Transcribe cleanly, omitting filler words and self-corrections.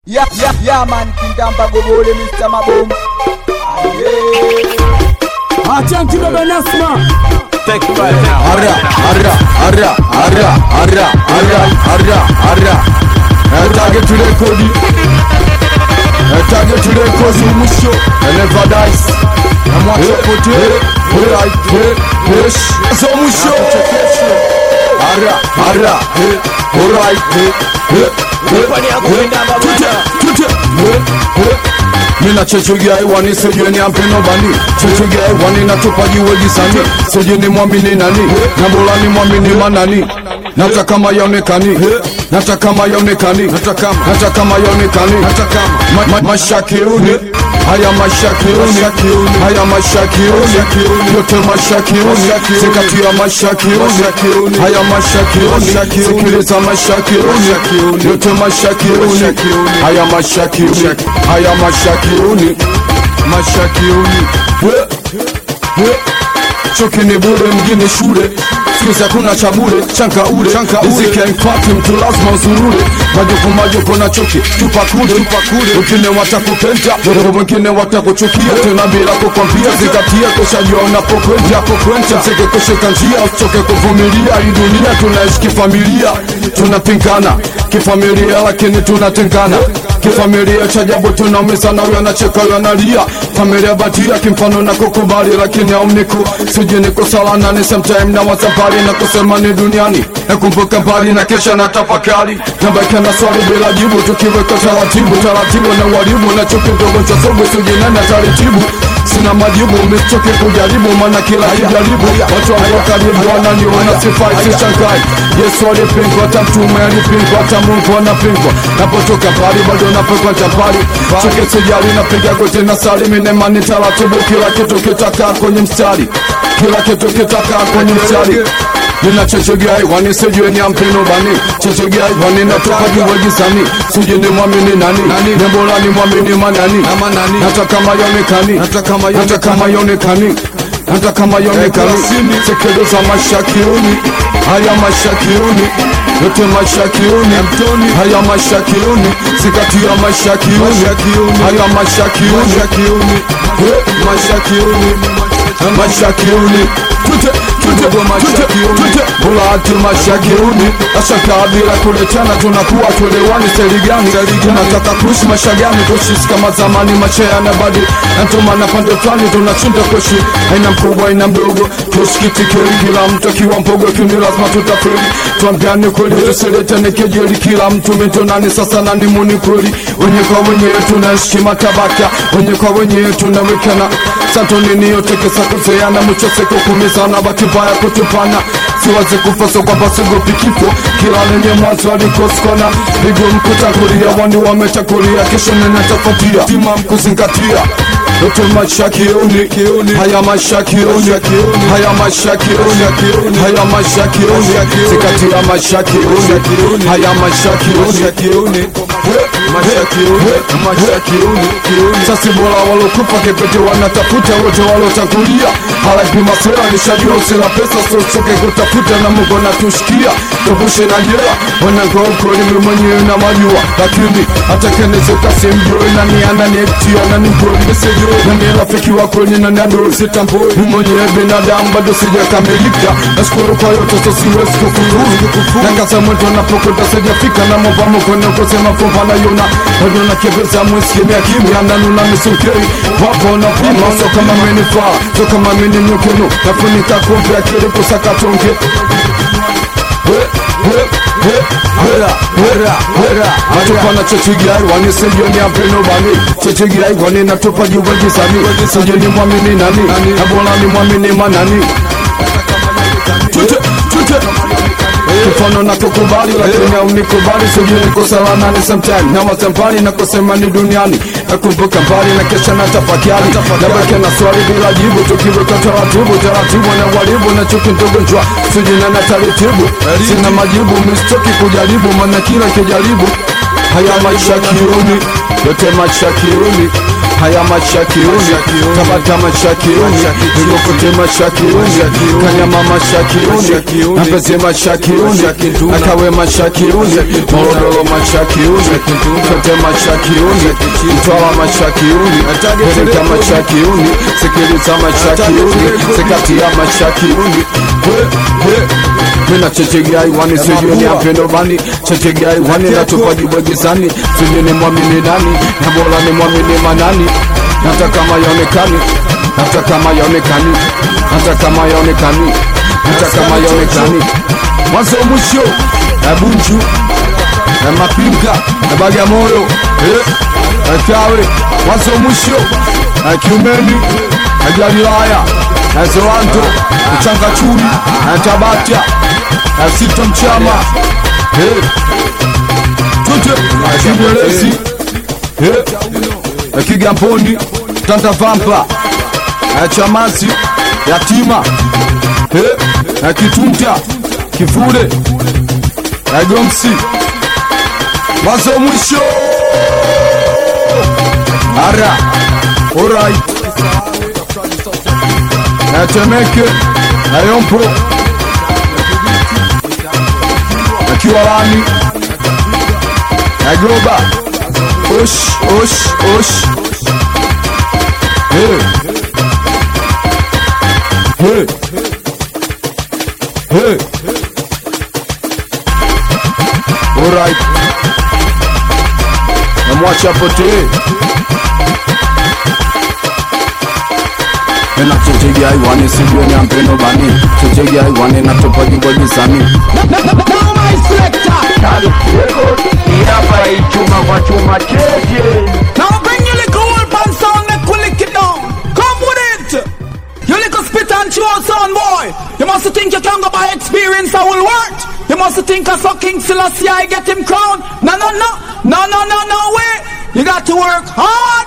Yeah man, Kindamba Gobole, Mr. Maboom. Achanki baba Nasma. Take right now. Target to the Cody. Target to the Cody Musho. And never dies. I'm watching put it. Push. So Musho. Mina chechugia iwani sejue ni ampeno bani. Chechugia iwani natupaji weji sani. Sejue ni mwamini nani. Nambola ni mwamini manani. Nataka mayaonekani. Nataka mayaonekani. Nataka mayaonekani. Mashakiuni. Haya mashakiuni. Haya mashakiuni. Yote mashakiuni. Zikatia mashakiuni. Haya mashakiuni. Sikiliza mashakiuni. Yote mashakiuni. Haya mashakiuni. Haya mashakiuni. Mashakiuni. Choki ni bure mgini shule. Sikuza kuna chabule, chanka ule Nizike mpati mtu lazima usurule. Majoko na choki, tupakule Ukine watakupenda, wengine watakuchukia. Tena bila kukwambia, zikatia kushajua unapokwenda. Mseke kushika njia, usichoke kuvumilia. Hii dunia tunaishi kifamilia. Tunapingana kifamilia lakini tunatengana. Kifamilia chajabu tunaumizana, huyo anacheka huyo analia. Familia batia kimfano na kukubali lakini haumniku. Siji niko salana ni sometime na wasafari na kusema ni duniani. Nakumbuka mbali na kesha na tafakari. Nabaki na swali bila jibu tukiweka taratibu na walimu na chuki ndogo cha sogo siji nani taratibu. Sina majibu umechoke kujaribu maana kila kijaribu. Watu wa karibu wananiona sifai sishangai. Yesu alipingwa hata mtume alipingwa hata Mungu anapingwa. Napotoka mbali bado napekwa chapari. Choke sijali napiga goti na sali minemani taratibu kila kitu kitaka kwenye mstari. Kila kitu kitaka kwenye mstari. Nina chechugia iwani sejue ni ampeno bani. Chechugia iwani natoka juweji sani. Suje ni mwamini nani. Nembola ni mwamini manani. Nataka mayaonekani. Nataka mayaonekani. Nataka mayaonekani. Sekedo za mashakiuni. Haya mashakiuni. Yote mashakiuni. Haya mashakiuni. Zikatia mashakiuni. Haya mashakiuni. Mashakiuni. Bulati mashakiuni. Ashaka bila kuletana tunakuwa tuelewani serigani. Tunataka kuishi mashagani kuishi kama zamani machea na badi. Natuma na pande flani tunachinda kuishi. Haina mkubwa haina mdogo. Tusikitikeli kila mtu akiwa mpogo kini lazima tutafeli. Tuambiane kweli tusiletane kejeli kila mtu mitonani sasa nani muni kweli. Wenye kwa wenyewe tunaishi matabaka. Wenye kwa wenyewe tunawekana. Santo nini yote kesa kuzeana. Mchoseko kumizana bakibaya kutupana. Siwaze kufaso kwa basigo pikifo. Kila lenye mwanzo alikoskona. Ligo mkutakulia wani wametakulia. Kesho nene tafatia tima mkuzingatia. Yote mashakiuni. Haya mashakiuni. Haya mashakiuni. Haya mashakiuni. Zikatia mashakiuni. Haya mashakiuni. Mashakiuni. Sasi bola walokufa kepete wanatafuta wote walotangulia. Halapi masera nishajua usila pesa so choke kutafuta na Mungu natushikia. Tobushe na jela wanango ukoli mwenyewe na majua. Lakini hata keneze kasimjoi na ni ananetio na ni mboi mesejo. Na ni rafiki wako ni na nadoro sitamboi. Mwenyewe binadamu bado sijakamilika. Nashukuru kwa yote so siwezi kufuru. Na kasa mwetu napokwenda sijafika na mobamo kwenye kusema fumba na yona. Wadona kebeza mwesikimia kimya na nuna misukei. Wapo na pima so kama menifaa. So kama meni nyukenu. Nafunika kumpi akili kusaka tonge. Natupa na chechigiai wani sejue ni ampeno bani. Chechigiai wani natupa juweji sani. Sejue ni mwamini nani. Nabola ni mwamini manani. Tute Kifano na kukubali lakini haunikubali. Sijui niko salana ni sometime na wasempani na kusema ni duniani. Nakumbuka mbali na kesha na tafakari. Nabake na swali bila jibu. Tukiweka taratibu na walibu na chuki ndogo njua. Sijui na taratibu. Sina majibu mistoki kujaribu maana kila kijaribu. Haya mashakiuni. Yote mashakiuni. haya mashakiuni, tabata mashakiuni, nikokote mashakiuni, kanyama mashakiuni, napeze mashakiuni, akawe mashakiuni, morodoro mashakiuni, kote mashakiuni, mtwala mashakiuni, pereka mashakiuni, sikiliza mashakiuni, sikatia mashakiuni. Mina chechegai wani sijuni apendo bani, chechegai wani natupa jibwegizani, sijuni mwamini nani, nabola ni mwamini manani, nataka mayonekani, nataka mayonekani, nataka mayonekani, nataka mayonekani. Mwanzo mwisho, bunju, mapinga, Bagamoyo, kawe, mwanzo mwisho, kiumeni, Galilaya, Zoranto, Changachuri, Tabata, Sito Mchama, Tute, Kiberesi, Kigamboni, Tanta Vampa, Chamasi, Yatima, Kitunta, Kivule, Gomsi, Mwanzo mwisho. Ara, alright. Temeke, Ayompo, Kiwalani, Agoba, Osh. Hey. Alright. Namwacha potee. Nena chechegia iwane sijue ni ampendo bani, chechegia iwane natopa jiboji sami. Now my selector Hapa ichuma kwa chuma cheche. Now bring your little old pan sound, make we lick it down. Come with it. You little spit and chew sound boy. You must think you can go by experience that will work. You must think a fucking Selassie I get him crowned. No way. You got to work hard.